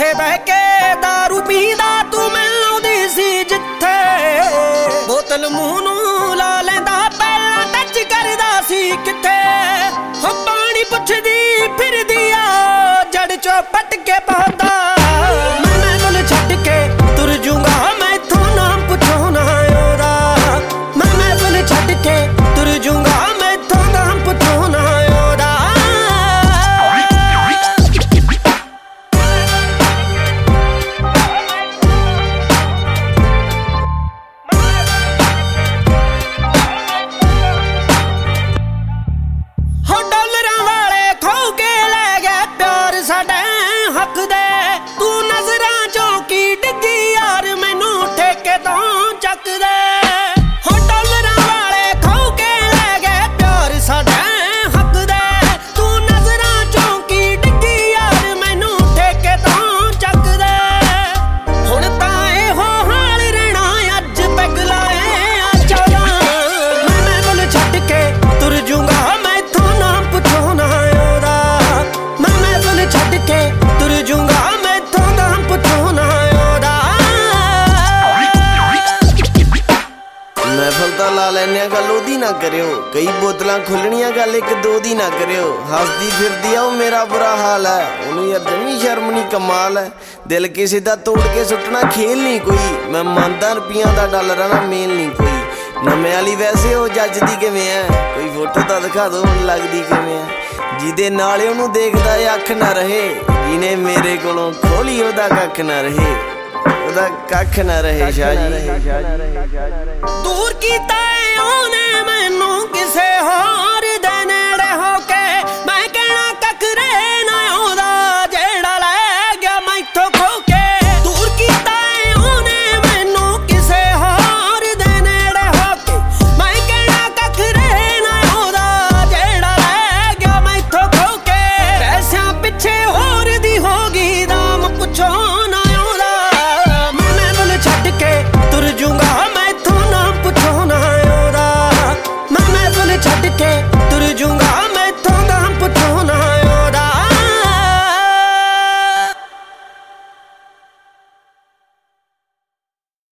ਉੱਥੇ ਬਹਿ ਕੇ ਦਾਰੂ ਪੀਂਦਾ ਤੂੰ ਮਿਲਦੀ ਸੀ ਜਿੱਥੇ ਬੋਤਲ ਮੂੰਹ ਨੂੰ ਲਾ ਲੈਂਦਾ ਪਹਿਲਾਂ ਟੱਚ ਕਰਦਾ ਸੀ ਕਿੱਥੇ ਹੋ ਪਾਣੀ ਪੁੱਛਦੀ ਫਿਰਦੀ ਆ ਜੜ ਚੋਂ ਪੱਟ ਕੇ ਪਾਉਂਦਾ ਮੈਂ ਤੈਨੂੰ ਛੱਡ ਕੇ ਤੁਰ ਜੂੰਗਾ ਮੈਥੋਂ ਨਾ ਪੁੱਛੋ ਨਾ ਉਹਦਾ ਮੈਂ ਤੈਨੂੰ ਛੱਡ ਕੇ ਤੁਰ ਜੂੰਗਾ ਮੈਥੋਂ ਨਾ ਪੁੱਛੋ ਨਾ ਉਹਦਾ ਹੋ ਡਾਲਰਾਂ ਵਾਲੇ ਖੋ ਕੇ ਲੈ ਗਏ ਪਿਆਰ ਸਾਡੇ ਹੱਕ ਦੇ ਤੂੰ ਨਜ਼ਰਾਂ ਚੋਂ ਕੀ ਡਿੱਗੀ ਯਾਰ ਮੈਨੂੰ ਠੇਕੇ ਤੋਂ ਚੱਕਦੇ ਹੋ ਡਾਲਰਾਂ ਵਾਲੇ ਖੋ ਕੇ ਲੈ ਗਏ ਪਿਆਰ ਸਾਡੇ ਹੱਕ ਦੇ ਤੂੰ ਨਜ਼ਰਾਂ ਚੋਂ ਕੀ ਡਿੱਗੀ ਯਾਰ ਮੈਨੂੰ ਠੇਕੇ ਤੋਂ ਚੱਕਦੇ ਹੁਣ ਤਾਂ ਇਹੋ ਹਾਲ ਰਹਿਣਾ ਅੱਜ ਪੈਗ ਲਾਏ ਆ ਚੌਦਾਂ ਮੈਂ ਤੈਨੂੰ ਛੱਡ ਕੇ ਤੁਰ ਜੂੰਗਾ ਮੈਥੋਂ ਨਾ ਪੁੱਛੋ ਨਾ ਉਹਦਾ ਮੈਂ ਤੈਨੂੰ ਛੱਡ ਕੇ ਤੁਰ ਜੂੰਗਾ ਮੈਥੋਂ ਨਾ ਪੁੱਛੋ ਨਾ ਉਹਦਾ महफल तो ला लैने गल ओदी ना करियो कई बोतलां खुलनियां गल एक दो दी ना करियो हसदी फिरदी आ मेरा बुरा हाल है ओनू यार जमी शर्म नहीं कमाल है दिल किसी दा तोड़ के सुटना खेल नहीं कोई मैं मानदा रुपया दा डॉलरां दा मेल नहीं कोई नमे वाली वैसे हो जजदी किवें है कोई फोटो तो दिखा दो हुण लगदी किवें है जिहदे नाल ओनू देखदा अख ना रहे जिहने मेरे कोलों खोली ओदा कख ना रहे ਉਹਦਾ ਕੱਖ ਨਾ ਰਹੇ ਸ਼ਾਹ ਜੀ ਦੂਰ ਕੀਤਾ ਉਹਨੇ ਮੈਨੂੰ ਕਿਸੇ ਹੋਰ